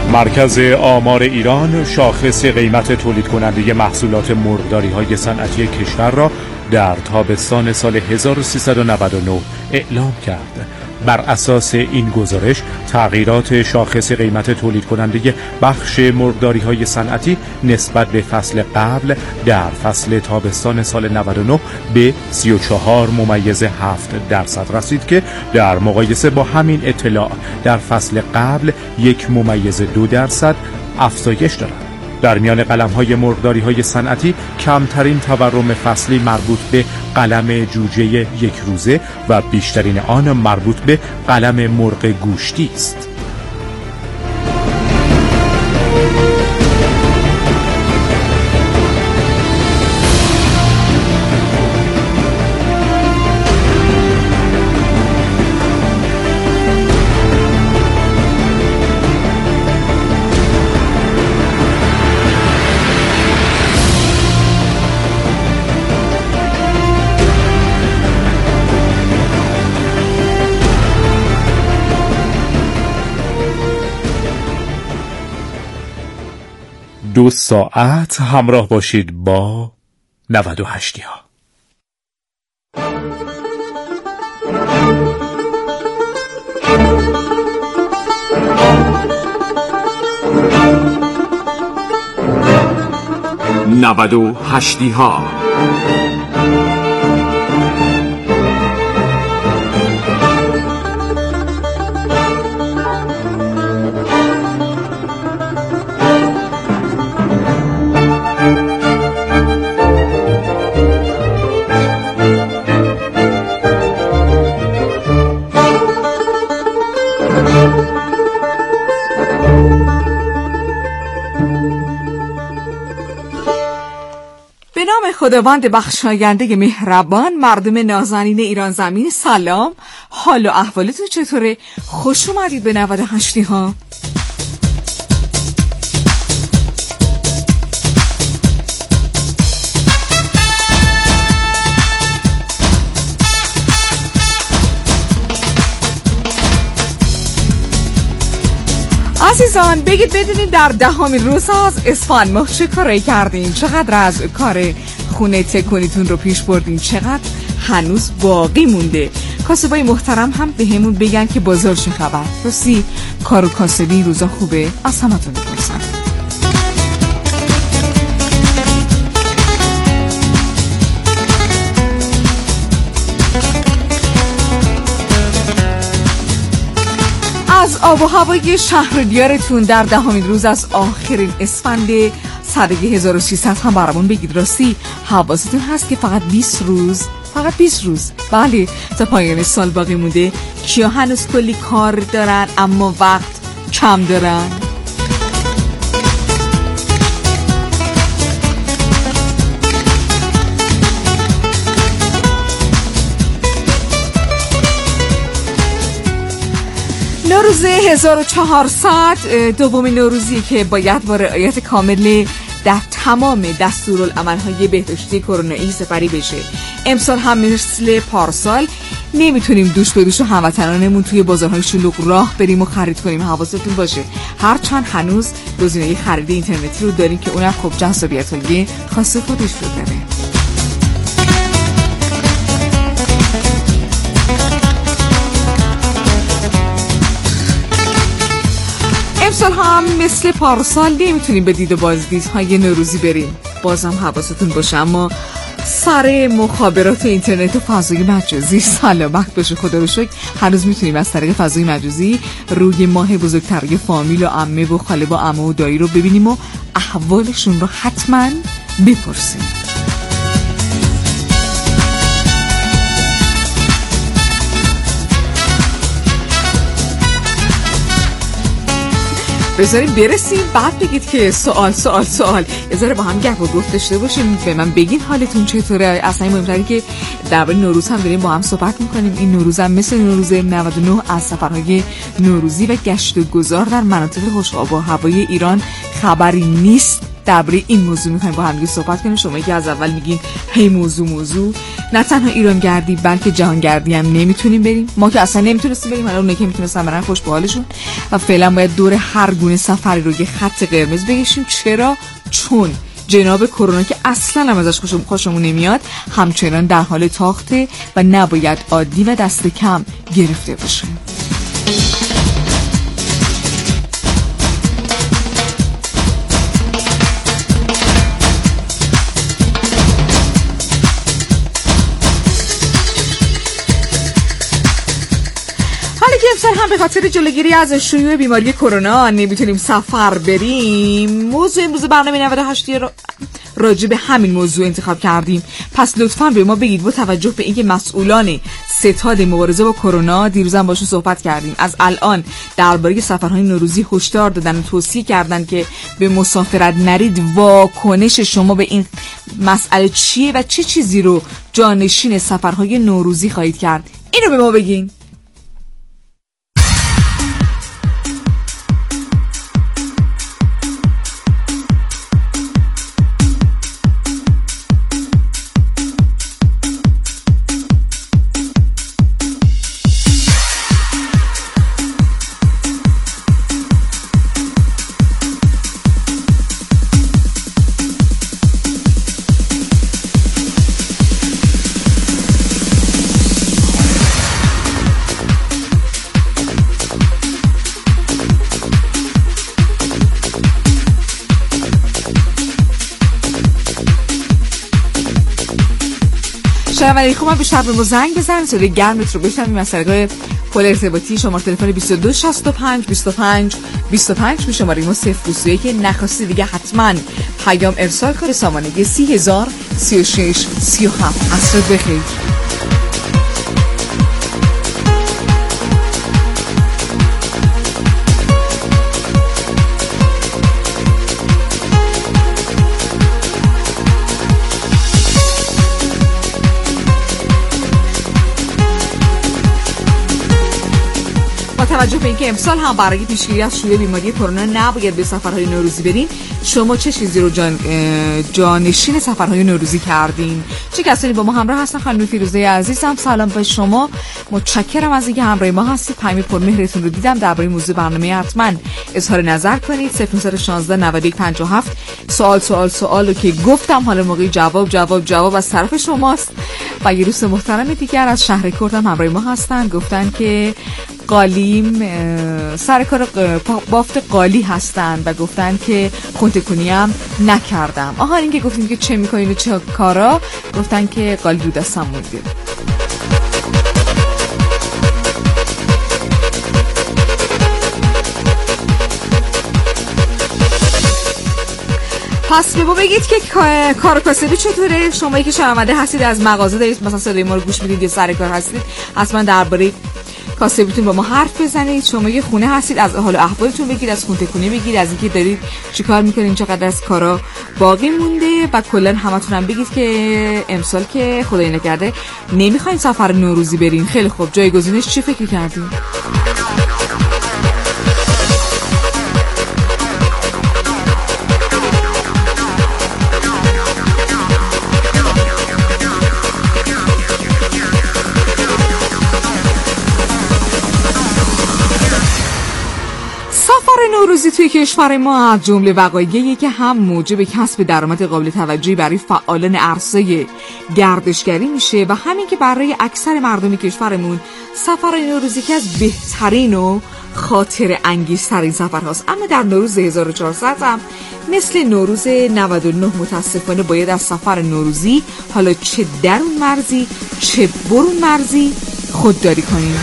مرکز آمار ایران شاخص قیمت تولید کننده محصولات مرغداری‌های صنعتی کشور را در تابستان سال 1399 اعلام کرد. بر اساس این گزارش تغییرات شاخص قیمت تولید کننده بخش مرغداری‌های صنعتی نسبت به فصل قبل در فصل تابستان سال 99 به 34.7% رسید که در مقایسه با همین اطلاع در فصل قبل 1.2% افزایش دارد. در میان قلم‌های مرغداری‌های صنعتی کمترین تورم فصلی مربوط به قلم جوجه یک روزه و بیشترین آن مربوط به قلم مرغ گوشتی است. دو ساعت همراه باشید با 98 ها. خداوند بخشاینده مهربان، مردم نازنین ایران زمین، سلام. حال و احوالتون چطوره؟ خوش اومدید به 98 ها. عزیزان بگید بدونید در 10مین روز از اسفند ماه چه کاری کردین؟ چقدر از کار خونه تکونیتون رو پیش بردین؟ چقدر هنوز باقی مونده؟ کاسبای محترم هم به همون بگن که بازار چه خبر؟ راستی کار و کاسبی این روزا خوبه؟ از همتون میپرسم. از آب و هوای شهریارتون در 10مین روز از آخرین اسفند سال 1300 هم برامون بگید. راستی حواستون هست که فقط 20 روز بله تا پایان سال باقی مونده. کیا هنوز کلی کار دارن اما وقت کم دارن؟ نوروز 1400 دومین نوروزی که باید با رعایت کامل در تمام دستورالعمل‌های بهداشتی کرونایی سپری بشه. امسال هم مثل پارسال نمیتونیم دوش به دوش هموطنانمون توی بازارهای شلوغ راه بریم و خرید کنیم. حواستون باشه هرچند هنوز گزینه خرید اینترنتی رو داریم که اونم خب جذابیت‌های خاص خودش رو داره. امسال هم مثل پارسال نمیتونیم به دید و بازدیدهای نوروزی بریم. بازم حواستون باشه. اما سر مخابرات اینترنت و فضای مجازی سلامت باشه خدا رو شکر هنوز میتونیم از طریق فضای مجازی روی ماه بزرگترهای فامیل و عمه و خاله و عمه و دایی رو ببینیم و احوالشون رو حتما بپرسیم. بذاریم برسیم بعد بگید که سوال بذاره با هم گپ و گفت داشته باشیم. به من بگین حالتون چطوره. اصلا مهمتره که درباره نوروز هم داریم با هم صحبت میکنیم. این نوروز هم مثل نوروز 99 از سفرهای نوروزی و گشت و گذار در مناطق خوش آب و هوای ایران خبری نیست درباره این موضوع میخوایم با هم صحبت کنیم. شما که از اول میگین هی موضوع نه تنها ایرانگردی بلکه جهانگردی هم نمیتونیم بریم. ما که اصلا نمیتونستیم بریم، حالا اونایی که میتونستن برن خوش به حالشون و فعلا باید دور هر گونه سفری رو یه خط قرمز بکشیم. چرا؟ چون جناب کرونا که اصلا هم ازش خوشمون نمیاد همچنان در حال تاخته و نباید عادی و دست کم گرفته باشه. که امسال هم به خاطر جلوگیری از شیوع بیماری کرونا نمیتونیم سفر بریم، موضوع امروز برنامه 98 راجع به همین موضوع انتخاب کردیم. پس لطفاً به ما بگید با توجه به اینکه مسئولان ستاد مبارزه با کرونا دیروزم باشون صحبت کردیم، از الان درباره سفرهای نوروزی هشدار دادن و توصیه کردن که به مسافرت نرید، واکنش شما به این مسئله چیه و چه چیزی رو جانشین سفرهای نوروزی خواهید کرد؟ اینو به ما بگین. شنوندگان خوب بیشتر به ما زنگ بزنید، صدای گرمت رو بشنویم از طریق پل ارتباطی شماره تلفن 2265 25 25 به شماره ما 021 که نخواستی دیگه حتما پیام ارسال کنید. سامانه 30036 37. عصر بخیر. توجه به اینکه امسال هم برای پیشگیری از شیوع بیماری کرونا نباید به سفرهای نوروزی برین، شما چه چیزی رو جانشین سفرهای نوروزی کردین؟ چه کسانی با ما همراه هستن؟ خانم فیروزه عزیزم سلام به شما، متشکرم از اینکه همراه ما هستید. پیام پرمهرتون رو دیدم. درباره موضوع برنامه حتما اظهار نظر کنید. 0916 91 57. سوال رو که گفتم حالا موقع جواب از طرف شماست. و یه دوست محترم دیگر از شهر کرد هم همراه ما هستن، گفتن که قالیم سر کار بافت قالی هستن و گفتن که خونتکنی هم نکردم. این که گفتیم که چه میکنین و چه کارا، گفتن که قالی رو دستم مونده. پس به ما بگید که کار کاسبی چطوره؟ شمایی که شنونده هستید از مغازه دارید مثلا صدای ما رو گوش میدید یا سر کار هستید، حتما درباره کاسبیتون با ما حرف بزنید. شما یه خونه هستید از حال احوالتون بگید، از خونه تکونی بگید، از اینکه دارید چیکار میکنید، چقدر از کارا باقی مونده و کلا همتون هم بگید که امسال که خدای نکرده نمیخواین سفر نوروزی برین. خیلی خوب، جایگزینش چی فکر کردین؟ نوروزی توی کشور ما از جمله وقایعی که هم موجب کسب درآمد قابل توجهی برای فعالان عرصه گردشگری میشه و همین که برای اکثر مردم کشورمون سفر نوروزی که از بهترین و خاطر انگیزترین سفرهاست. اما در نوروز 1400 هم مثل نوروز 99 متاسفانه باید از سفر نوروزی، حالا چه درون مرزی چه برون مرزی، خودداری کنیم.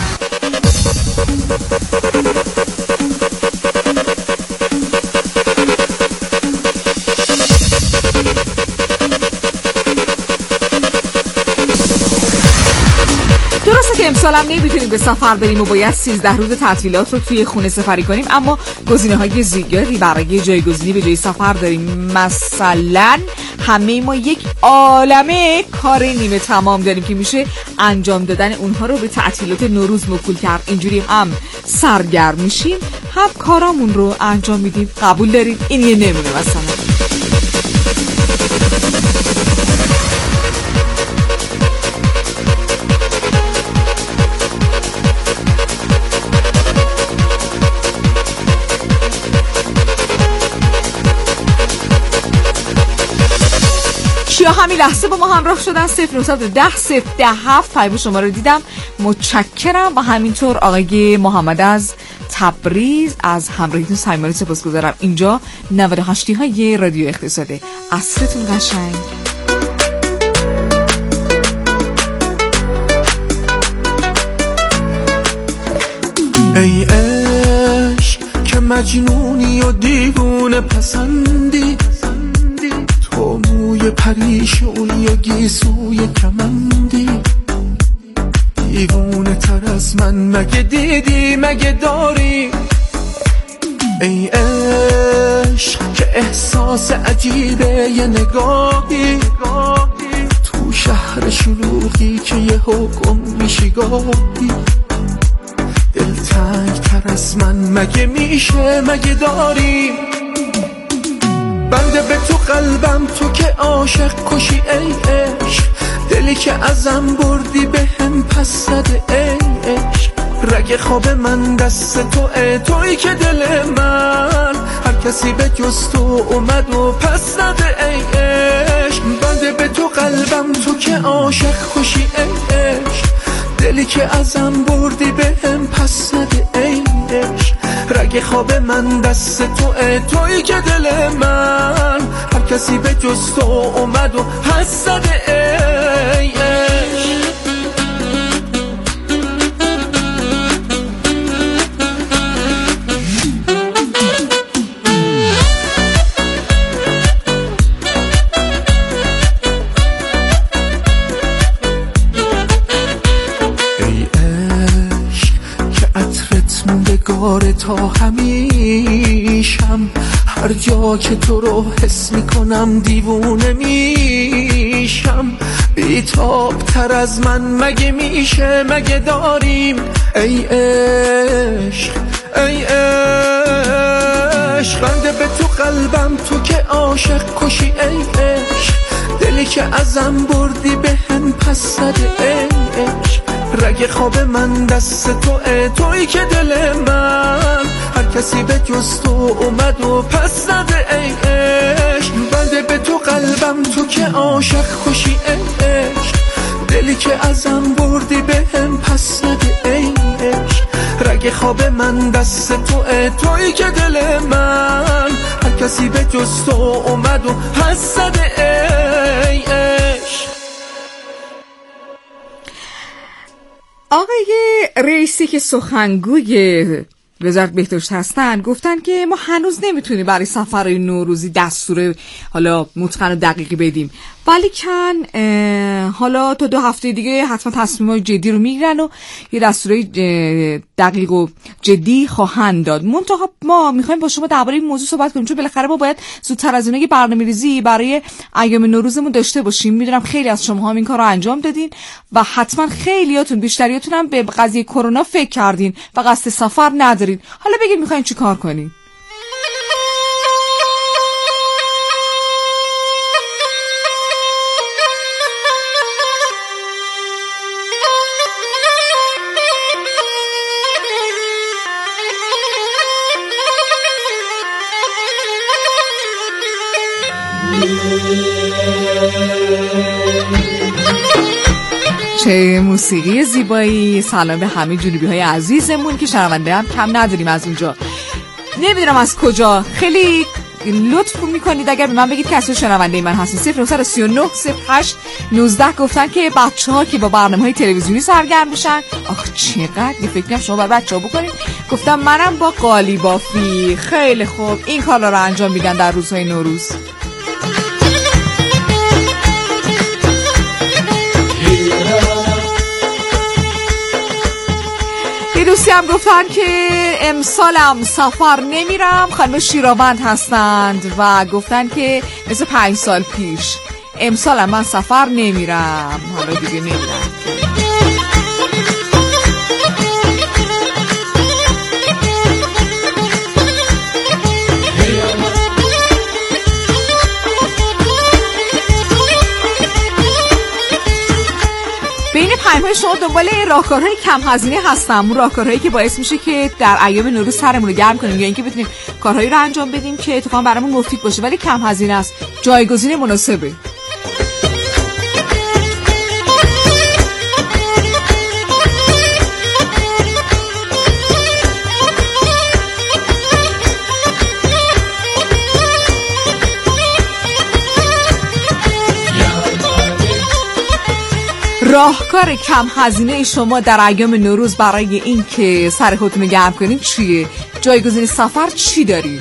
درسته که امسال هم نمیتونیم به سفر بریم و باید 13 روز تعطیلات رو توی خونه سپری کنیم، اما گزینه‌های زیادی برای جایگزینی به جای سفر داریم. مثلا همه ما یک عالمه کار نیمه تمام داریم که میشه انجام دادن اونها رو به تعطیلات نوروز موکول کرد. اینجوری هم سرگرم میشیم هم کارامون رو انجام میدیم. قبول داریم؟ این یه نمونه مثلا. همین لحظه با ما همراه شدن. 0910 پیام شما رو دیدم، متشکرم. و همینطور آقای محمد از تبریز از همراهیتون صمیمانه سپاسگزارم. اینجا 98 های رادیو اقتصاده. عصرتون قشنگ. ای عشق که مجنونی و دیوونه پسندی، تو موی پریشونی و گیسوی کمندی، دیوونه تر از من مگه دیدی مگه داری؟ ای عشق که احساس عجیبه یه نگاهی، تو شهر شلوغی که یه حکم میشی گاهی، دلتنگ تر از من مگه میشه مگه داری؟ بنده به تو قلبم تو که عاشق کشی ای عشق، دلی که ازم بردی به هم پس زده ای عشق، رگ خواب من دست تویی که دل من هر کسی به جز تو اومد و پس زده ای عشق. بنده به تو قلبم تو که عاشق کشی ای عشق، دلی که ازم بردی به هم پس زده ای عشق، رگ خواب من دست تویی که دل من هر کسی به جز تو اومد و پس زده ای عشق. گاره تا همیشم، هر جا که تو رو حس میکنم دیوونه میشم، بیتاب تر از من مگه میشه مگه داریم؟ ای عشق ای عشق، بنده به تو قلبم تو که عاشق کشی ای عشق، دلی که ازم بردی به هم پس زده ای عشق، رگ خواب من دست تویی که دل من هر کسی به جز تو اومد و پس زده ای عشق. بنده به تو قلبم تو که عاشق کشی ای عشق، دلی که ازم بردی به هم پس زده ای عشق، رگ خواب من دست تویی که دل من هر کسی به جز تو اومد و پس زده ای عشق. آقای رئیسی که سخنگوی وزارت بهداشت هستن گفتن که ما هنوز نمیتونیم برای سفرهای نوروزی دستور حالا متقن و دقیقی بدیم، ولی کن حالا تا 2 هفته دیگه حتما تصمیمات جدی رو میگیرن و یه دستورای دقیق و جدی خواهند داد. منتها ما میخوایم با شما درباره این موضوع صحبت کنیم، چون بالاخره ما باید زودتر از اون برنامه‌ریزی برای ایام نوروزمون داشته باشیم. میدونم خیلی از شما هم این کارو انجام دادین و حتما خیلیاتون بیشتریاتون هم به قضیه کرونا فکر کردین و قصد سفر ندارین. حالا بگید میخواین چی کار کنین؟ چه موسیقی زیبایی. سلام به همه جنوبی های عزیزمون که شنونده هم کم نداریم از اونجا، نمیدونم از کجا. خیلی لطف میکنید اگر به من بگید که اصلا شنونده من هستین. 0939 08 19 گفتن که بچه‌ها که با برنامه‌های تلویزیونی سرگرم میشن. آخ چقدر یه فکرم شما باید بچه‌ها بکنید. گفتم منم با قالی بافی. خیلی خوب، این کارا رو انجام میدن در روزهای نوروز. دوستی هم گفتن که امسالم سفر نمیرم. خانم شیراوند هستند و گفتن که مثل 5 سال پیش امسالم من سفر نمیرم، حالا دیگه نمیرم. پیام‌های شما دنبال راهکارهای کم هزینه هستم، اون راهکارهایی که باعث میشه که در ایام نوروز سرمون رو گرم کنیم یا اینکه بتونیم کارهایی رو انجام بدیم که اتفاقا برامون مفید باشه ولی کم هزینه است، جایگزین مناسبه. راهکار کم هزینه شما در ایام نوروز برای این که سر خودتون رو گرم کنید چیه؟ جایگزین سفر چی دارید؟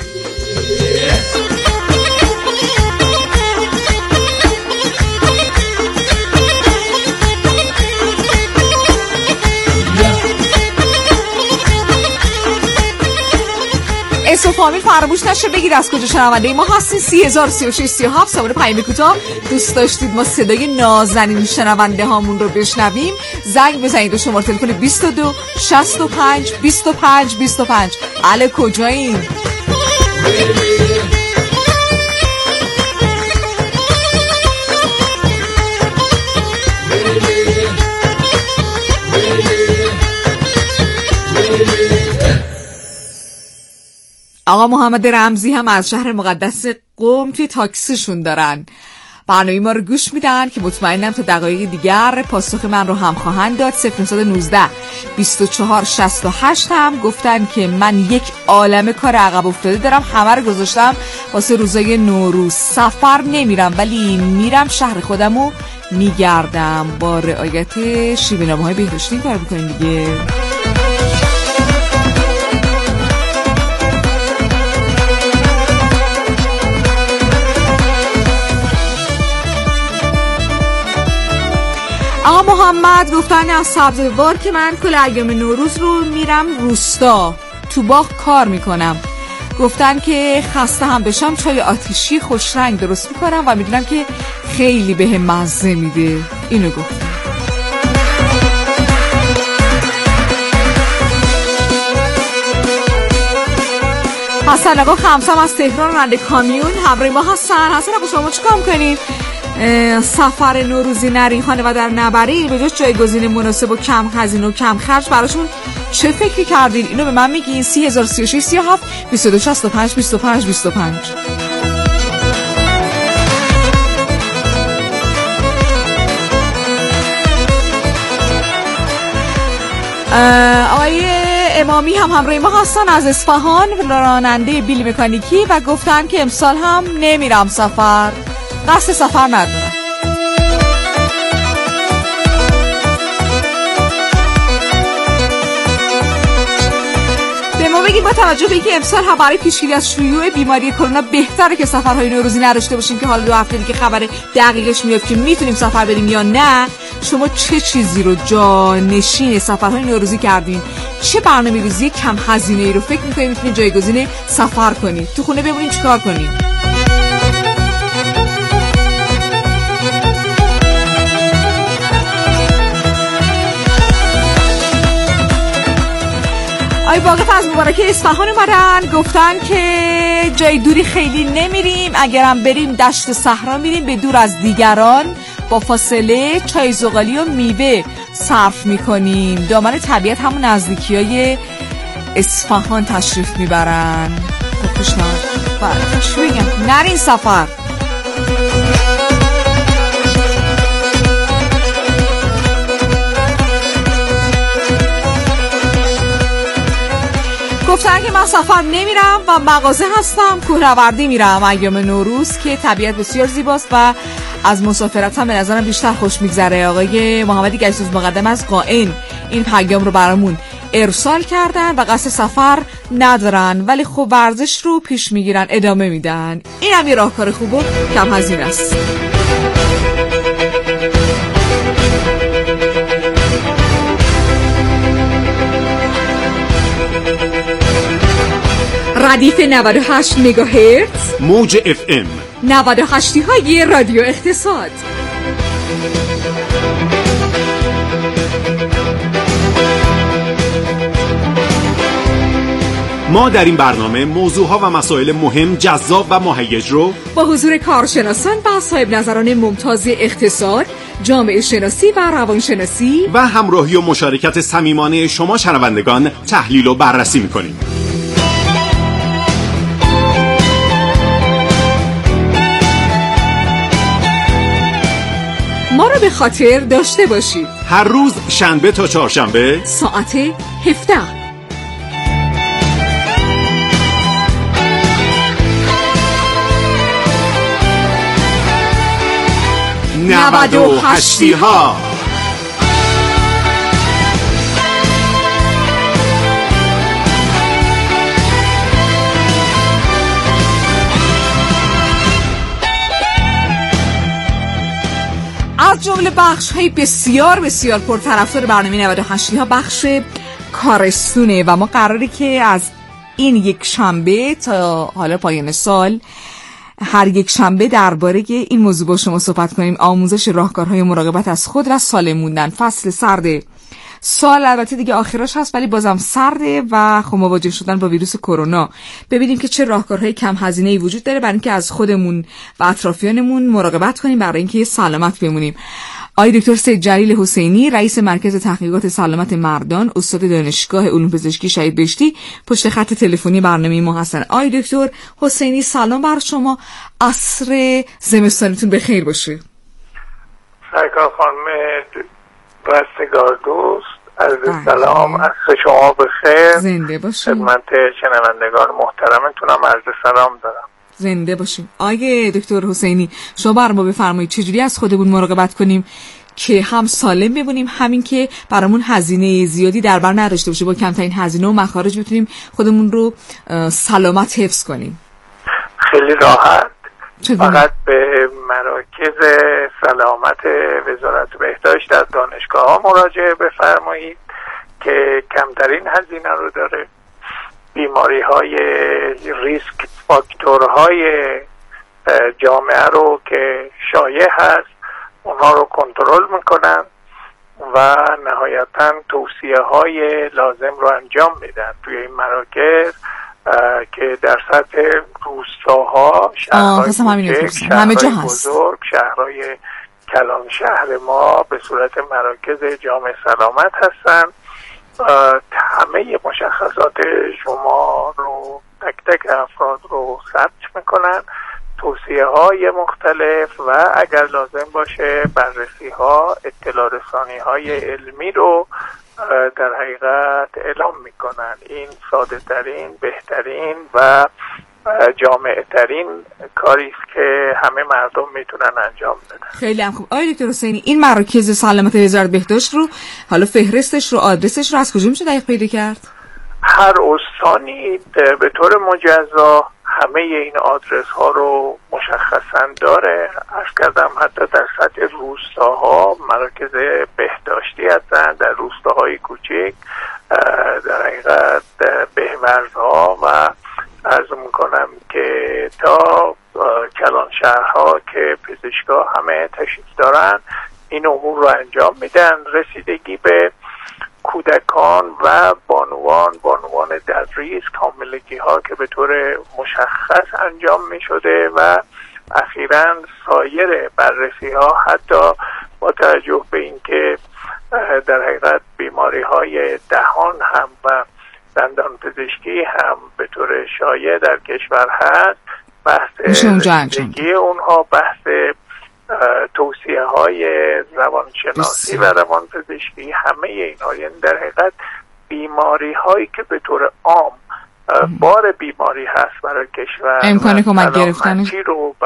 اسم و فامیل فراموش نشه بگید از کجا شنونده ما هستین. 303637 سامون پیام کوتاه. دوست داشتید ما صدای نازنین شنونده هامون رو بشنویم، زنگ بزنید به شماره تلفن 22 65 25 25. اله کجایین؟ آقا محمد رمزی هم از شهر مقدس قم توی تاکسیشون دارن، برنامه ما رو گوش میدن که مطمئنم تا دقایق دیگر پاسخ من رو هم خواهند داد. 0919 24 68 هم گفتن که من یک عالمه کار عقب افتاده دارم، همه رو گذاشتم واسه روزای نوروز، سفر نمیرم ولی میرم شهر خودمو میگردم، با رعایت شیوه‌نامه‌های بهداشتی کار بکنین دیگه. آقا محمد گفتن از سبزوار که من کل ایام نوروز رو میرم روستا تو باغ کار میکنم، گفتن که خسته هم بشم چای آتیشی خوش رنگ درست میکنم و میدونم که خیلی به مزه میده. اینو گفت. حسن آقا خمسم از تهران راننده کامیون همراه ما هستن. حسن آقا شما چیکار میکنین؟ سفر نوروزی نریخانه و در نبرین به جز جایگزین مناسب و کم هزینه و کم خرج براشون چه فکری کردین؟ اینو به من میگین. 303637 2265 25 25. آقای امامی هم همراه ما هستن از اصفهان، راننده بیل مکانیکی، و گفتن که امسال هم نمیرم سفر، قصد سفر ندارم. به ما بگید با توجه به اینکه امسال هم برای پیشگیری از شیوع بیماری کرونا بهتره که سفرهای نوروزی نداشته باشیم که حالا 2 هفته دیگه خبر دقیقش میاد که میتونیم سفر بریم یا نه، شما چه چیزی رو جانشین سفرهای نوروزی کردین؟ چه برنامه‌ریزی کم هزینه‌ای رو فکر می‌کنید میتونید جایگزین سفر کنید؟ تو خونه بمونید چیکار کنید؟ آی واقف از مبارکه اصفهان اومدن، گفتن که جای دوری خیلی نمیریم، اگرم بریم دشت صحرا میریم، به دور از دیگران با فاصله چای زغالی و میوه صرف میکنیم، دامن طبیعت همون نزدیکیای اصفهان تشریف میبرن. خب پیشنهاد چی بگم؟ نرین سفر. گفتن که من سفر نمیرم و مغازه هستم، کوهنوردی میرم ایام نوروز که طبیعت بسیار زیباست و از مسافرت هم به نظرم بیشتر خوش میگذره. آقای محمدی گشتوز مقدم از قائن این پیام رو برامون ارسال کردن و قصد سفر ندارن ولی خب ورزش رو پیش میگیرن، ادامه میدن. این هم یه راهکار خوب و کم هزینه است. ردیف 98 مگاهرتز، موج اف ام 98 های رادیو اقتصاد. ما در این برنامه موضوعها و مسائل مهم، جذاب و مهیج رو با حضور کارشناسان و صاحب نظران ممتاز اقتصاد، جامعه شناسی و روانشناسی و همراهی و مشارکت صمیمانه شما شنوندگان تحلیل و بررسی می‌کنیم. ما رو به خاطر داشته باشید. هر روز شنبه تا چهارشنبه ساعت 17 98 ها. جمله بخش های بسیار بسیار پرطرفدار برنامه 98 ها بخش کارستونه و ما قراره که از این یک شنبه تا حالا پایان سال هر یک شنبه درباره این موضوع با شما صحبت کنیم. آموزش راهکارهای مراقبت از خود و سالم موندن. فصل سرد سال البته دیگه آخرش هست ولی بازم سرده و خب مواجه شدن با ویروس کرونا. ببینیم که چه راهکارهای کم هزینه‌ای وجود داره برای اینکه از خودمون و اطرافیانمون مراقبت کنیم برای اینکه سلامت بمونیم. آقای دکتر سید جلیل حسینی، رئیس مرکز تحقیقات سلامت مردان، استاد دانشگاه علوم پزشکی شهید بهشتی، پشت خط تلفنی برنامه ما هستن. آقای دکتر حسینی سلام بر شما، عصر زمستانتون بخیر باشه. سرکار خانم رستگار دوست، عرض سلام، عصر شما بخیر، زنده باشید. خدمت شنوندگان محترمتونم عرض سلام دارم. زنده باشیم. آقای دکتر حسینی شما بر ما بفرمایید چجوری از خودمون مراقبت کنیم که هم سالم بمونیم، همین که برامون هزینه زیادی در بر نداشته باشه، با کمترین هزینه و مخارج بتونیم خودمون رو سلامت حفظ کنیم. خیلی راحت، فقط به مراکز سلامت وزارت بهداشت در دانشگاه ها مراجعه بفرمایید که کمترین هزینه رو داره. بیماری های ریسک فاکتورهای جامعه رو که شایع هست اونها رو کنترل میکنن و نهایتا توصیه های لازم رو انجام میدن توی این مراکز که در سطح روستاها، شهرهای کوچک، شهرهای بزرگ، شهرهای کلان شهر ما به صورت مراکز جامع سلامت هستن. همه مشخصات شما رو تک تک افراد رو ثبت میکنن، توصیه های مختلف و اگر لازم باشه بررسی ها، اطلاع رسانی های علمی رو در حقیقت اعلام میکنن. این ساده ترین، بهترین و جامعه ترین کاری است که همه مردم میتونن انجام بدن. خیلی هم خوب. آقای دکتر حسینی این مراکز سلامت وزارت بهداشت رو حالا فهرستش رو، آدرسش رو از کجا میشه دقیق پیدا کرد؟ هر استانی به طور مجزا همه این آدرس ها رو مشخصا داره. عرض کردم حتی در سطح روستاها مراکز بهداشتی هستن، در روستاهای کوچک، در حقیقت بهورزها و عرض میکنم که تا کلان شهرها که پزشکا همه تشریف دارن این امور رو انجام میدن. رسیدگی به کودکان و بانوان در ریسک، حاملگی ها که به طور مشخص انجام می شده و اخیراً سایر بررسی ها حتی با توجه به اینکه در حقیقت بیماری های دهان هم و دندان پزشکی هم به طور شایع در کشور هست، بحث رسیدگی اونها، بحث توصیه های روانشناسی و روانپزشکی، همه اینها، یعنی در حقیقت بیماری هایی که به طور عام بار بیماری هست برای کشور، امکان کمک گرفتنش رو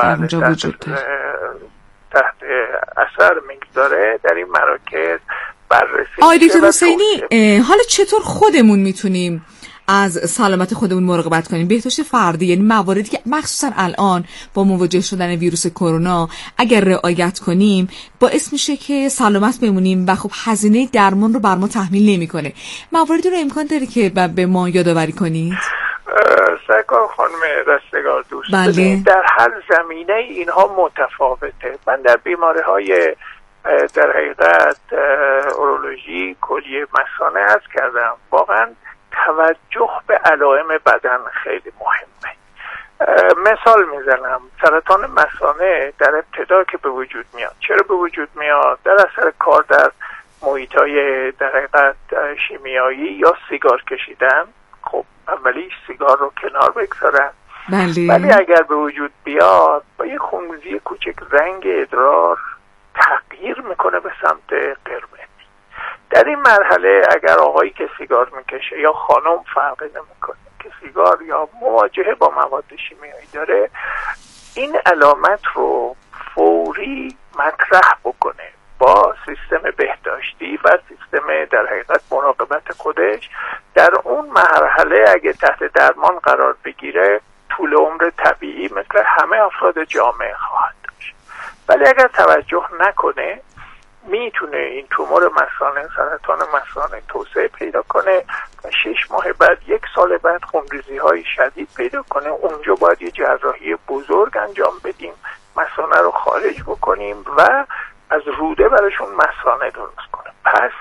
تحت اثر میگذاره در این مراکز بررسی. آقای دکتر حسینی حالا چطور خودمون میتونیم از سلامت خودمون مراقبت کنیم؟ بهداشت فردی، یعنی مواردی که مخصوصا الان با مواجه شدن ویروس کرونا اگر رعایت کنیم باعث میشه که سلامت بمونیم و خب هزینه درمان رو بر ما تحمیل نمیکنه. مواردی رو امکان داره که به ما یادآوری کنید؟ سرکار خانم رستگار دوست، بله. در هر زمینه اینها متفاوته. من در بیماری های در حقیقت اورولوژی، کلیه مثانه عرض کردم، واقعا توجه به علائم بدن خیلی مهمه. مثال میزنم، سرطان مثانه در ابتدا که به وجود میاد، چرا به وجود میاد؟ در اثر کار در محیطای در حقیقت شیمیایی یا سیگار کشیدن. خب اولیش سیگار رو کنار بگذارن، ولی اگر به وجود بیاد با یه خونریزی کوچک رنگ ادرار تغییر میکنه به سمت قرمز. در این مرحله اگر آقایی که سیگار میکشه یا خانم فرقی نمیکنه که سیگار یا مواجهه با مواد شیمیایی داره، این علامت رو فوری مطرح بکنه با سیستم بهداشتی و سیستم در حقیقت مراقبت خودش. در اون مرحله اگه تحت درمان قرار بگیره طول عمر طبیعی مثل همه افراد جامعه خواهد داشت. ولی اگر توجه نکنه میتونه این تومور مثانه، سرطان مثانه توسعه پیدا کنه و 6 ماه بعد، 1 سال بعد خونریزی های شدید پیدا کنه. اونجا باید یه جراحی بزرگ انجام بدیم، مثانه رو خارج بکنیم و از روده براشون مثانه درست کنیم. پس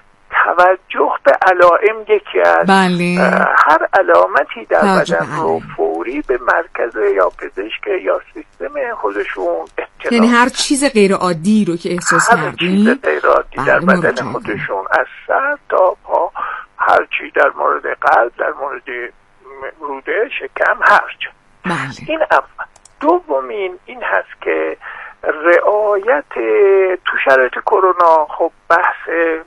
توجه به علائم یکی از هر علامتی در بدن رو فوری به مرکز یا پزشک یا سیستم خودشون اطلاع، یعنی هر چیز غیر عادی رو که احساس کردین، هر چیز غیر عادی در بدن خودشون، از سر تا پا، هر چی در مورد قلب، در مورد روده، شکم، هر چی. این اول. دومین این هست که رعایت تو شرایط کرونا، خب بحث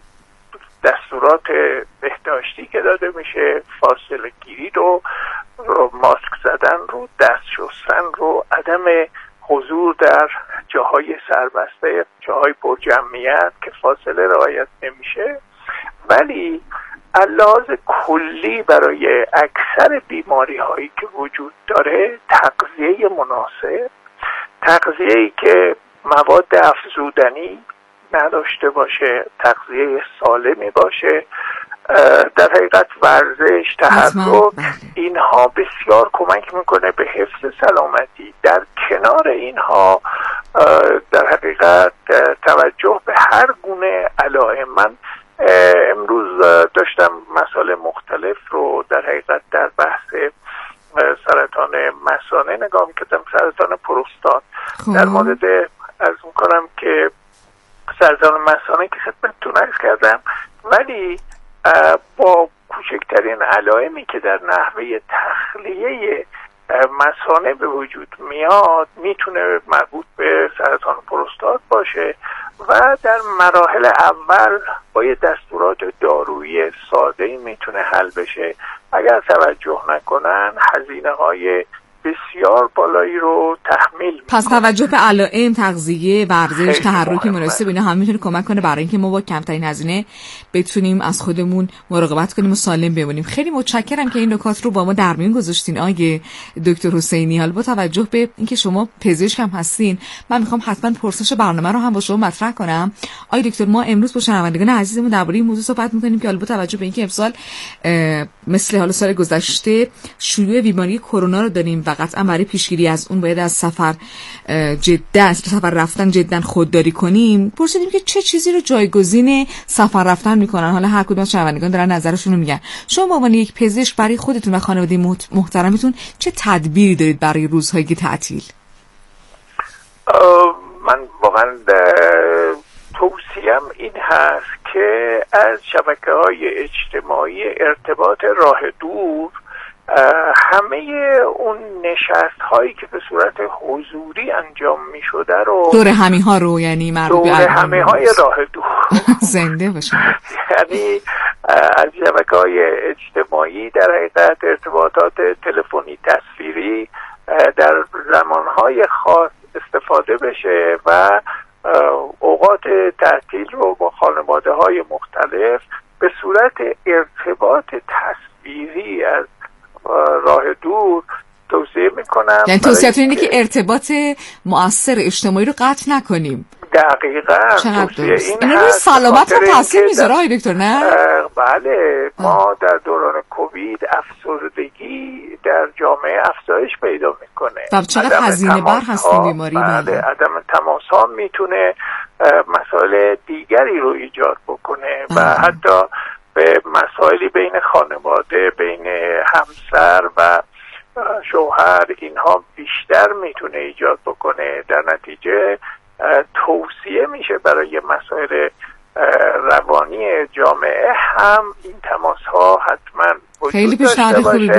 دستورات بهداشتی که داده میشه، فاصله گیری رو، ماسک زدن رو، دست شستن رو، عدم حضور در جاهای سربسته، جاهای پر جمعیت که فاصله رعایت نمیشه. ولی علاوه کلی برای اکثر بیماری هایی که وجود داره، تغذیه مناسب، تغذیه‌ای که مواد افزودنی نداشته باشه، تغذیه سالمی باشه، در حقیقت ورزش، تحرک، اینها بسیار کمک میکنه به حفظ سلامتی. در کنار اینها در حقیقت توجه به هر گونه علائم. من امروز داشتم مسائل مختلف رو در حقیقت در بحث سرطان مثانه نگاه میکردم، سرطان پروستات. در مورد عرض میکنم که سرطان مثانه که خدمتتون عرض کردم، ولی با کوچکترین علائمی که در نحوه تخلیه مثانه به وجود میاد میتونه مربوط به سرطان پروستات باشه و در مراحل اول با یه دستورات دارویی ساده‌ای میتونه حل بشه. اگر توجه نکنن هزینه‌های بسیار بالایی رو تحمیل میکنه. پس توجه به علائم، تغذیه، ورزش، تحرک مناسب، اینا هم میتونه کمک کنه برای اینکه ما با کمترین هزینه بتونیم از خودمون مراقبت کنیم و سالم بمونیم. خیلی متشکرم که این نکات رو با ما در میون گذاشتین آقای دکتر حسینی. حالا با توجه به اینکه شما پزشک هم هستین، من میخوام حتما پرسش برنامه رو هم با شما مطرح کنم. آقای دکتر، ما امروز با شنوندگان عزیزمون درباره این موضوع صحبت میکنیم که حالا با توجه به اینکه امسال مثل حالا سال گذشته شیوع بیماری کرونا رو داریم و قطعا برای پیشگیری از اون باید از سفر رفتن جدا خودداری کنیم، پرسیدیم که چه چیزی رو جایگزین سفر رفتن میکنن. حالا هر کدوم از شنوندگان دارن نظرشون رو میگن. شما به عنوان یک پزشک برای خودتون و خانواده محترمتون چه تدبیری دارید برای روزهای تعطیل؟ من واقعا توصیه‌ام این هست که از شبکه‌های اجتماعی ارتباط راه دور همه اون نشست هایی که به صورت حضوری انجام می شده رو، دور همی ها رو، یعنی مربوط دور همی های راه دور زنده باشه، یعنی از شبکه‌های اجتماعی در حقیقت ارتباطات تلفنی تصویری در زمانهای خاص استفاده بشه و اوقات تعطیل رو با خانواده های مختلف به صورت ارتباط تصویری از راه دور توصیه میکنم. یعنی توصیه‌تون اینه که ارتباط مؤثر اجتماعی رو قطع نکنیم. دقیقاً. توصیه این هست سلامت رو تاثیر میذاره آقای دکتر، نه؟ بله. ما در دوران کووید افسردگی در جامعه افزایش پیدا میکنه و چقدر هزینه بر هست این بیماری. بله. عدم تماس ها میتونه مسائل دیگری رو ایجاد بکنه و حتی به مسائلی بین خانواده، بین همسر و شوهر، اینها بیشتر میتونه ایجاد بکنه. در نتیجه توصیه میشه برای مسائل روانی جامعه هم این تماس ها حتما خیلی پیشنهاد خوبی بود